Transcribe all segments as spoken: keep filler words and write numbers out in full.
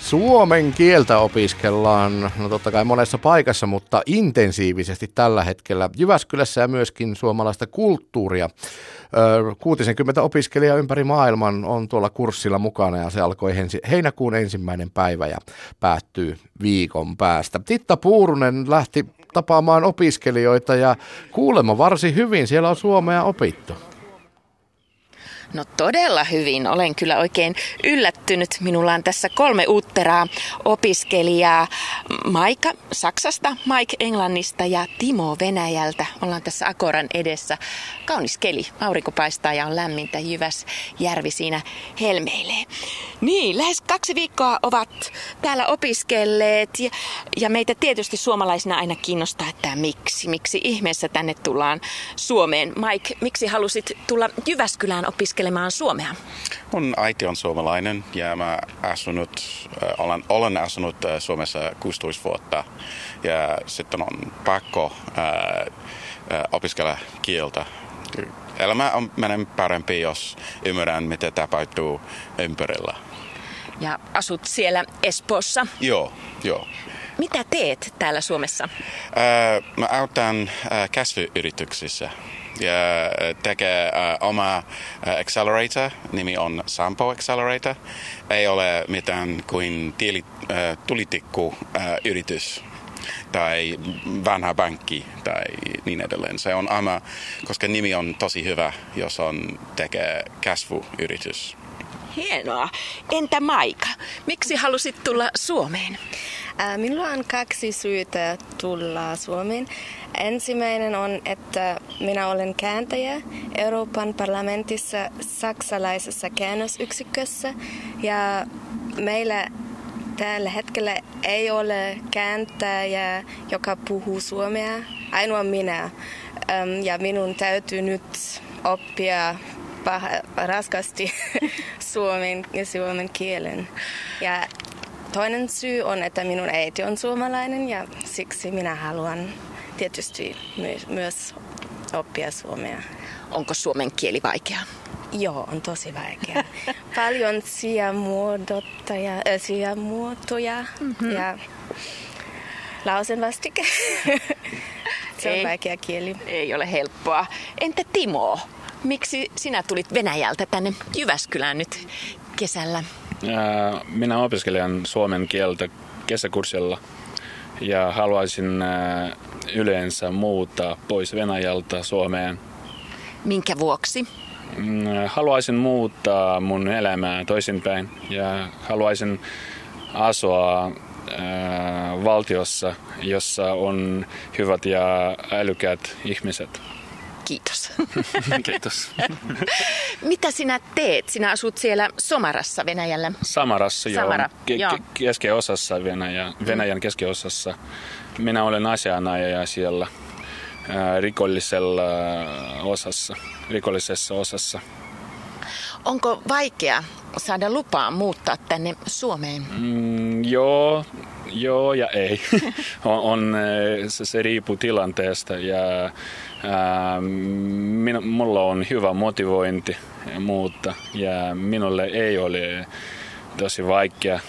Suomen kieltä opiskellaan, no totta kai monessa paikassa, mutta intensiivisesti tällä hetkellä Jyväskylässä ja myöskin suomalaista kulttuuria. kuusikymmentä opiskelijaa ympäri maailman on tuolla kurssilla mukana ja se alkoi heinäkuun ensimmäinen päivä ja päättyy viikon päästä. Titta Puurunen lähti tapaamaan opiskelijoita ja kuulemma varsin hyvin siellä on suomea opittu. No todella hyvin. Olen kyllä oikein yllättynyt. Minulla on tässä kolme uutteraa opiskelijaa. Maika Saksasta, Mike Englannista ja Timo Venäjältä. Ollaan tässä Akoran edessä. Kaunis keli. Aurinko paistaa ja on lämmintä. Jyväsjärvi siinä helmeilee. Niin, lähes kaksi viikkoa ovat täällä opiskelleet. Ja, ja meitä tietysti suomalaisina aina kiinnostaa, että miksi. Miksi ihmeessä tänne tullaan Suomeen. Mike, miksi halusit tulla Jyväskylään opiskelemaan suomea? Mun äiti on suomalainen ja mä asunut, äh, olen, olen asunut äh, Suomessa kuusitoista vuotta ja sitten on pakko äh, äh, opiskella kieltä. Elämä on menen parempi, jos ymmärrän, mitä tapahtuu ympärillä. Ja asut siellä Espoossa? Joo, joo. Mitä teet täällä Suomessa? Äh, mä autan äh, kasvuyrityksissä. Ja tekee uh, oma uh, accelerator, nimi on Sampo Accelerator. Ei ole mitään kuin tiili, uh, tulitikku uh, yritys tai vanha pankki tai niin edelleen. Se on ama, koska nimi on tosi hyvä, jos on tekee kasvuyritys. Hienoa. Entä Maika? Miksi halusit tulla Suomeen? Minulla on kaksi syytä tulla Suomeen. Ensimmäinen on, että minä olen kääntäjä Euroopan parlamentissa saksalaisessa käännösyksikössä ja meillä tällä hetkellä ei ole kääntäjä, joka puhuu suomea, ainoa minä. Ja minun täytyy nyt oppia pah- raskasti suomen ja suomen kielen. Ja toinen syy on, että minun äiti on suomalainen ja siksi minä haluan tietysti myös oppia suomea. Onko suomen kieli vaikea? Joo, on tosi vaikea. Paljon sijamuotoja, äh, sijamuotoja mm-hmm. ja lausenvastike. Se on ei, vaikea kieli. Ei ole helppoa. Entä Timo? Miksi sinä tulit Venäjältä tänne Jyväskylään nyt kesällä? Minä opiskelen suomen kieltä kesäkurssilla ja haluaisin yleensä muuttaa pois Venäjältä Suomeen. Minkä vuoksi? Haluaisin muuttaa mun elämää toisinpäin ja haluaisin asua valtiossa, jossa on hyvät ja älykkäät ihmiset. Kiitos. Kiitos. Mitä sinä teet? Sinä asut siellä Somarassa Venäjällä. Samarassa, joo. Samara, Ke- joo. Ke- keskiosassa Venäjä, Venäjän keskiosassa. Minä olen asianajaja siellä ää, rikollisella osassa, rikollisessa osassa. Onko vaikea saada lupaa muuttaa tänne Suomeen? Mm, joo, joo ja ei. on, on, se, se riippuu tilanteesta ja ää, min, mulla on hyvä motivointi muuttaa ja minulle ei ole tosi vaikea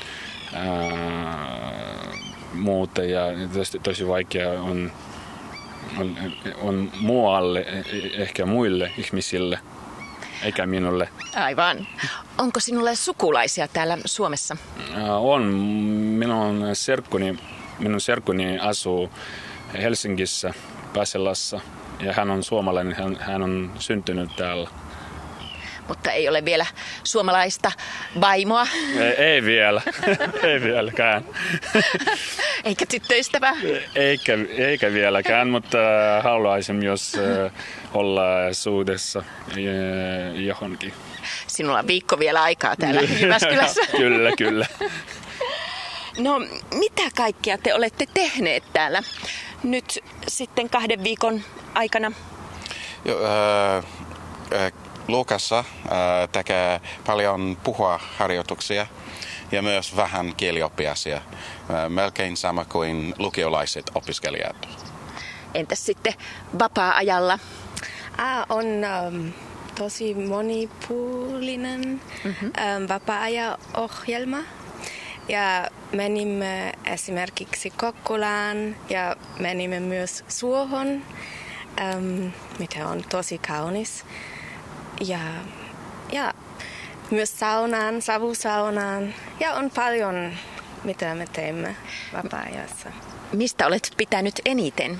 ää, muuttaa ja tosi, tosi vaikea on, on, on muualle, ehkä muille ihmisille. Eikä minulle. Aivan. Onko sinulle sukulaisia täällä Suomessa? On. Minun serkkuni, minun serkkuni asuu Helsingissä, Pasilassa. Ja hän on suomalainen, hän, hän on syntynyt täällä. Mutta ei ole vielä suomalaista vaimoa? Ei, ei vielä, ei vieläkään. Eikä tyttöystävää? Eikä, eikä vieläkään, mutta haluaisin myös olla suudessa johonkin. Sinulla on viikko vielä aikaa täällä Jyväskylässä. Kyllä, kyllä. No, mitä kaikkea te olette tehneet täällä nyt sitten kahden viikon aikana? Jo, äh, äh, Luukassa äh, tekee paljon puhuharjoituksia ja myös vähän kielioppiasia. Äh, melkein sama kuin lukiolaiset opiskelijat. Entäs sitten vapaa-ajalla? Ah, on um, tosi monipuolinen mm-hmm. um, vapaa-ajan ohjelma. Ja menimme esimerkiksi Kokkolaan ja menimme myös Suohon, ähm, mikä on tosi kaunis. Ja, ja myös saunaan, savusaunaan ja on paljon, mitä me teemme vapaa-ajassa. Mistä olet pitänyt eniten?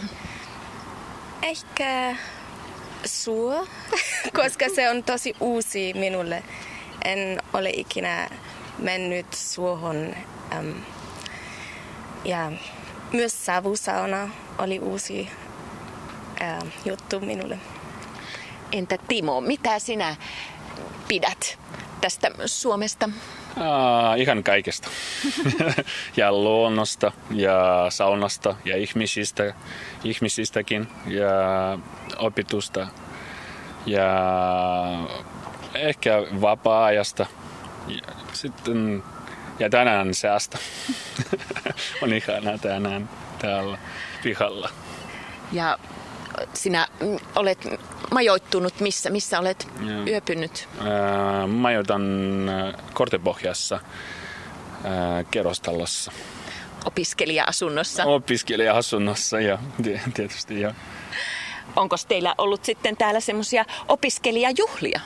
Ehkä Suo, koska se on tosi uusi minulle. En ole ikinä mennyt Suohon. Ähm, ja myös savusauna oli uusi äh, juttu minulle. Entä Timo, mitä sinä pidät tästä Suomesta? Aa, ihan kaikesta. Ja luonnosta ja saunasta ja ihmisistä, ihmisistäkin ja opitusta ja ehkä vapaa-ajasta. Ja sitten ja tänään säästä. On ihanaa tänään täällä pihalla. Ja sinä olet majoittunut missä? Missä olet ja. yöpynyt? Ää, majoitan Kortepohjassa ää, kerrostalossa. Opiskelija-asunnossa? Opiskelija-asunnossa, ja tietysti joo. Onko teillä ollut sitten täällä semmoisia opiskelijajuhlia?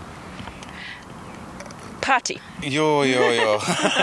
Party? Joo, joo, joo.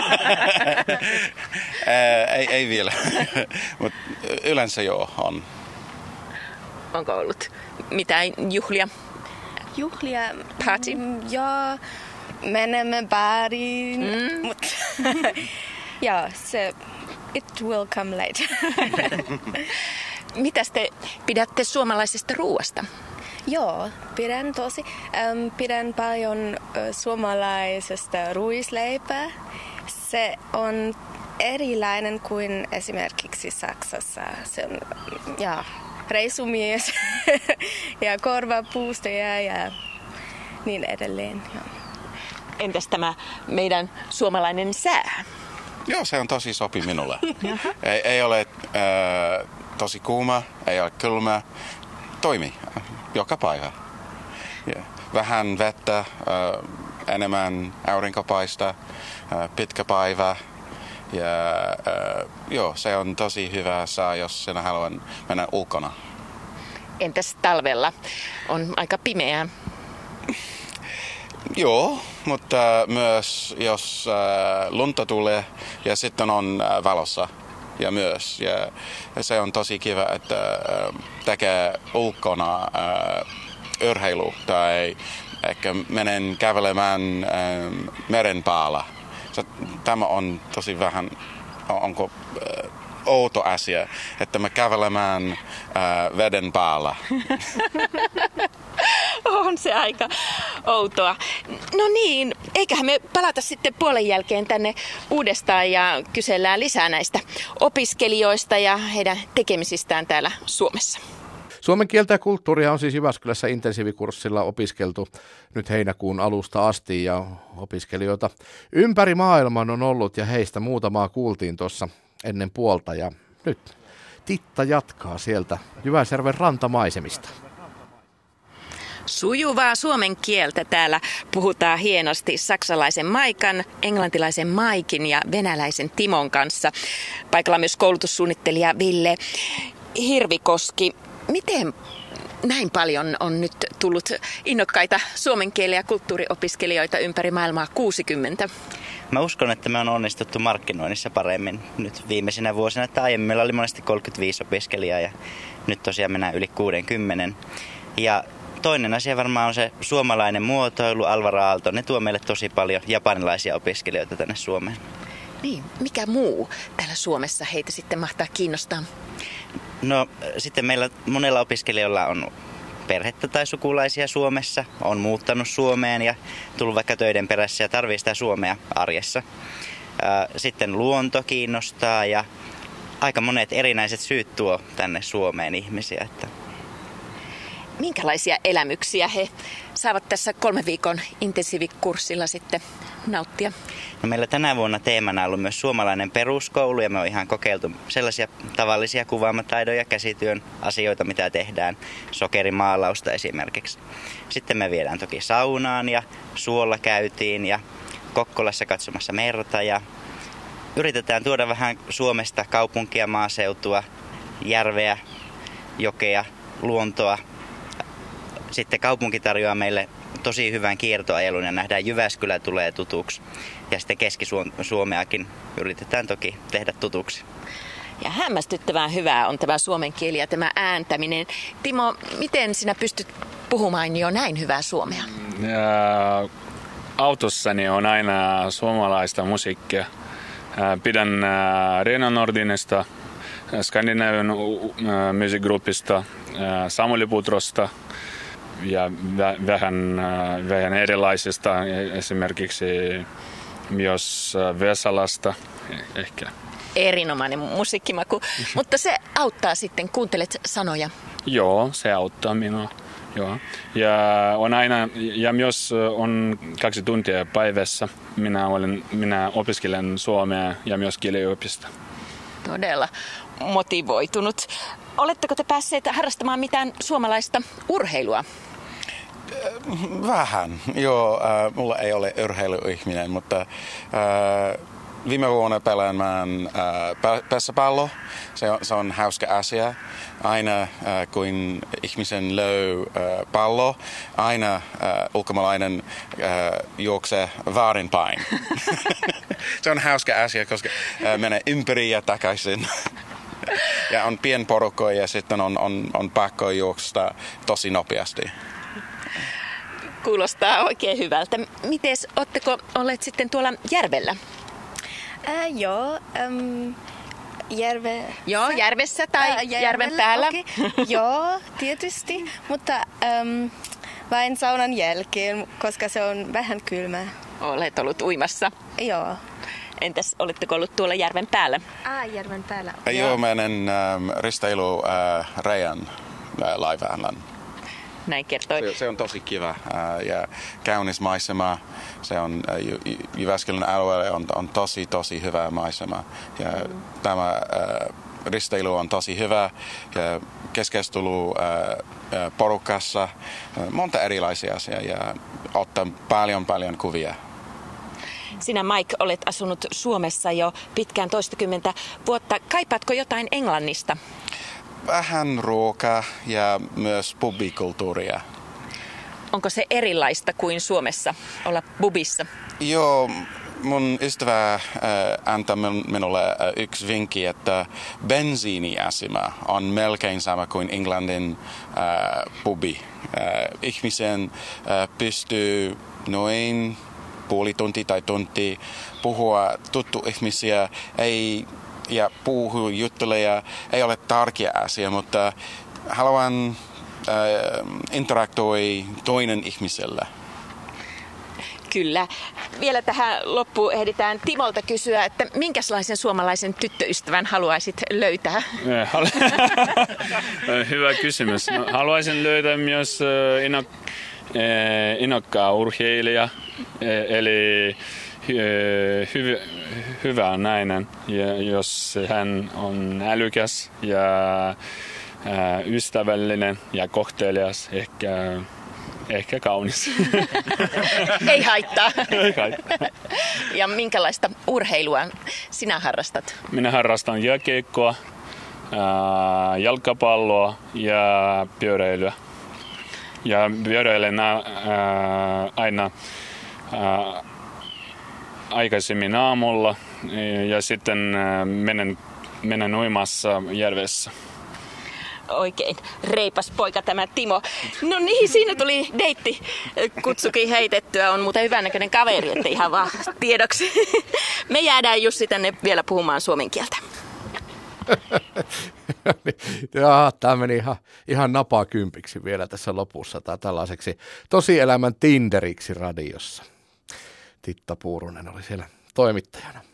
Ää, ei, ei vielä, mutta yleensä joo on. Onko ollut mitään juhlia? Juhlia? Party? Joo, menemme baariin, mm. mutta joo, se it will come later. Mitäs te pidätte suomalaisesta ruuasta? Joo, pidän tosi. Ähm, pidän paljon äh, suomalaisesta ruisleipää. Se on erilainen kuin esimerkiksi Saksassa. Se on ja, reisumies ja korvapuustoja ja niin edelleen. Ja. Entäs tämä meidän suomalainen sää? Joo, se on tosi sopi minulle. ei, ei ole äh, tosi kuuma, ei ole kylmä. Toimi joka päivä. Yeah. Vähän vettä, äh, enemmän aurinkopaista, äh, pitkä päivä. Ja äh, joo, se on tosi hyvä saa, jos sinä haluat mennä ulkona. Entäs talvella? On aika pimeää. Joo, mutta myös jos äh, lunta tulee ja sitten on äh, valossa ja myös. Ja, ja se on tosi kiva, että äh, tekee ulkona äh, urheilu tai ehkä menen kävelemään äh, meren päällä. So, tämä on tosi vähän, onko äh, outo asia, että me kävelemään äh, veden päällä. On se aika outoa. No niin, eiköhän me palata sitten puolen jälkeen tänne uudestaan ja kysellään lisää näistä opiskelijoista ja heidän tekemisistään täällä Suomessa. Suomen kieltä ja kulttuuria on siis Jyväskylässä intensiivikurssilla opiskeltu nyt heinäkuun alusta asti ja opiskelijoita ympäri maailman on ollut ja heistä muutamaa kuultiin tuossa ennen puolta ja nyt Titta jatkaa sieltä Jyväsjärven rantamaisemista. Sujuvaa suomen kieltä täällä puhutaan hienosti saksalaisen Maikan, englantilaisen Maikin ja venäläisen Timon kanssa. Paikalla myös koulutussuunnittelija Ville Hirvikoski. Miten näin paljon on nyt tullut innokkaita suomen kielen ja kulttuuriopiskelijoita ympäri maailmaa kuusikymmentä? Mä uskon, että me on onnistuttu markkinoinnissa paremmin nyt viimeisinä vuosina. Että aiemmin meillä oli monesti kolmekymmentäviisi opiskelijaa ja nyt tosiaan mennään yli kuusikymmentä. Ja toinen asia varmaan on se suomalainen muotoilu, Alvar Aalto. Ne tuo meille tosi paljon japanilaisia opiskelijoita tänne Suomeen. Niin, mikä muu täällä Suomessa heitä sitten mahtaa kiinnostaa? No sitten meillä monella opiskelijalla on perhettä tai sukulaisia Suomessa, on muuttanut Suomeen ja tullut vaikka töiden perässä ja tarvitsee sitä suomea arjessa. Sitten luonto kiinnostaa ja aika monet erinäiset syyt tuo tänne Suomeen ihmisiä. Että minkälaisia elämyksiä he saavat tässä kolme viikon intensiivikurssilla sitten nauttia? No meillä tänä vuonna teemana on ollut myös suomalainen peruskoulu ja me on ihan kokeiltu sellaisia tavallisia kuvaamataidoja, käsityön asioita, mitä tehdään, sokerimaalausta esimerkiksi. Sitten me viedään toki saunaan ja suolla käytiin ja Kokkolassa katsomassa merta ja yritetään tuoda vähän Suomesta kaupunkia, maaseutua, järveä, jokea, luontoa. Sitten kaupunki tarjoaa meille tosi hyvän kiertoajelun ja nähdään Jyväskylä tulee tutuksi. Ja sitten Keski-Suomeakin yritetään toki tehdä tutuksi. Ja hämmästyttävän hyvää on tämä suomen kieli ja tämä ääntäminen. Timo, miten sinä pystyt puhumaan jo näin hyvää suomea? Ja autossani on aina suomalaista musiikkia. Pidän Reino Nordinista, Skandinavian musikgruppista, Samuli Putrosta ja vähän, vähän erilaisista, esimerkiksi myös Vesalasta ehkä. Erinomainen musiikkimaku, mutta se auttaa sitten, kuuntelet sanoja. Joo, se auttaa minua. Joo. Ja on aina, ja myös on kaksi tuntia päivässä. Minä, olen, minä opiskelen suomea ja myös kieliopista. Todella motivoitunut. Oletteko te päässeet harrastamaan mitään suomalaista urheilua? Vähän, joo. Äh, mulla ei ole urheiluihminen, mutta äh, viime vuonna pelaamaan äh, pesäpallo. Se on, se on hauska asia. Aina äh, kun ihmisen löy äh, pallo, aina äh, ulkomaalainen äh, juoksee vaarinpäin. Se on hauska asia, koska äh, menee ympäri ja takaisin. Ja on pienporukkoja ja sitten on, on, on pakko juosta tosi nopeasti. Kuulostaa oikein hyvältä. Mites, ootteko olleet sitten tuolla järvellä? Äh, joo, ähm, järve... Joo, järvessä tai äh, järven päällä. Okay. Joo, tietysti, mutta ähm, vain saunan jälkeen, koska se on vähän kylmää. Olet ollut uimassa. Joo. Entäs oletteko ollut tuolla järven päällä? Ah, järven päällä. Joo, joo menen ähm, risteilu äh, Reijan äh, laivaan. Näin kertoi. Se, se on tosi kiva äh, ja kaunis maisema. Se on äh, Jyväskylän alueelle on, on tosi tosi hyvä maisema. Ja mm. tämä äh, risteily on tosi hyvä. Ja keskustelu äh, porukassa, äh, monta erilaisia asioita ja ottaa paljon paljon kuvia. Sinä, Mike, olet asunut Suomessa jo pitkään toistakymmentä vuotta. Kaipaatko jotain Englannista? Vähän ruokaa ja myös pubikulttuuria. Onko se erilaista kuin Suomessa olla pubissa? Joo, mun ystävä äh, antaa minulle äh, yksi vinkki, että bensiiniasema on melkein sama kuin Englannin äh, pubi. Äh, ihmisen äh, pystyy noin puoli tunti tai tunti puhua tuttu ihmisiä, ei ja puhuu juttuja, ei ole tärkeä asia, mutta haluan äh, interaktoi toinen ihmisellä. Kyllä. Vielä tähän loppuun ehditään Timolta kysyä, että minkälaisen suomalaisen tyttöystävän haluaisit löytää? Hyvä kysymys. Haluaisin löytää myös innokkaan urheilija, eli Hyvä, hyvä nainen, ja jos hän on älykäs ja ää, ystävällinen ja kohtelias, ehkä, ehkä kaunis. Ei haittaa. Ei haittaa. Ja minkälaista urheilua sinä harrastat? Minä harrastan jääkiekkoa, ää, jalkapalloa ja pyöräilyä. Ja pyöräilen ää, aina ää, aikaisemmin aamulla ja sitten menen, menen uimassa järvessä. Oikein reipas poika tämä Timo. No niin, siinä tuli deitti kutsukin heitettyä. On muuten hyvännäköinen kaveri, että ihan vaan tiedoksi. Me jäädään Jussi tänne vielä puhumaan suomen kieltä. Jaa, tämä meni ihan, ihan napakympiksi vielä tässä lopussa tai tällaiseksi tosielämän Tinderiksi radiossa. Titta Puurunen oli siellä toimittajana.